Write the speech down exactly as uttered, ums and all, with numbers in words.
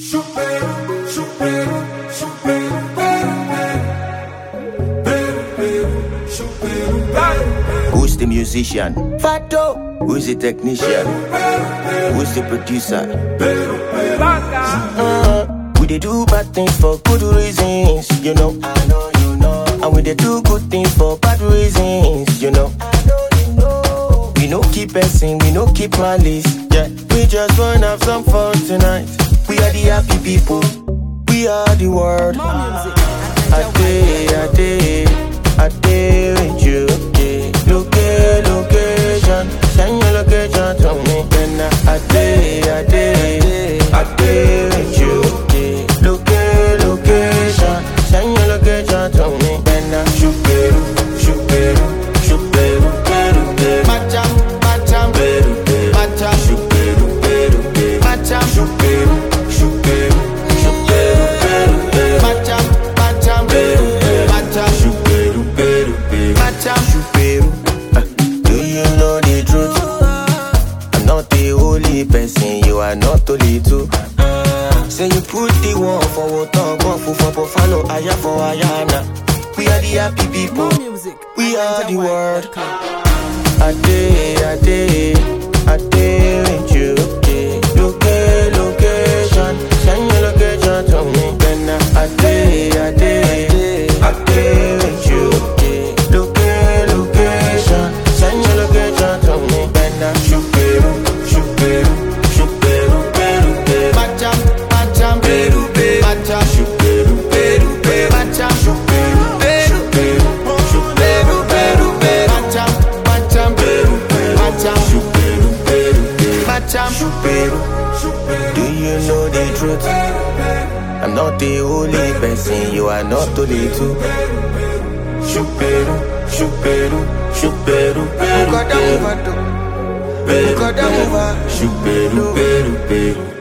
Supero, supero, supero, pero, pero, pero, supero, pero. Who's the musician? Fato. Who's the technician? Who's the producer? Uh, we dey do bad things for good reasons, you know. I know you know. And we dey do good things for bad reasons, you know. I know you know. We no keep passing, we no keep malice. Yeah, we just wanna have some fun tonight. We are the happy people. We are the world. I day, I day, I day with you. Yeah. Loca- location, send your location to me. Then I day, I day, I day with you. Yeah. Loca- location, send your location to me. Then I chuperu, chuperu, chuperu, peru, peru. Macham, macham, peru, peru. Macham, chuperu, peru, peru. Macham, chuperu, chuperu, chuperu, peru, peru. Macham, macham, peru, peru. Macham, chuperu, peru, peru. Macham, chuperu. Uh, Do you know the truth? I'm not the only person, you are not only two. Say you put the one for water, one for for follow, aya for ayana. We are the happy people. We are the world. I day, I day, I day with you. Yeah. Loca- location, send your location to me. Then I day, I day, I day with you. Yeah. Loca- location, send your location to me. Then I chuperu, chuperu, chuperu, peru, peru. Macham, macham, peru, peru. Macham, chuperu, peru, peru. Macham, chuperu, peru, peru, chuperu, peru, peru. Macham, macham, peru, peru. Macham, chuperu, peru, peru. Macham, chuperu. Do you know the truth? I'm not the only person, you are not only two. Chuperu, chuperu, chuperu, peru, peru. Chuperu, peru, peru.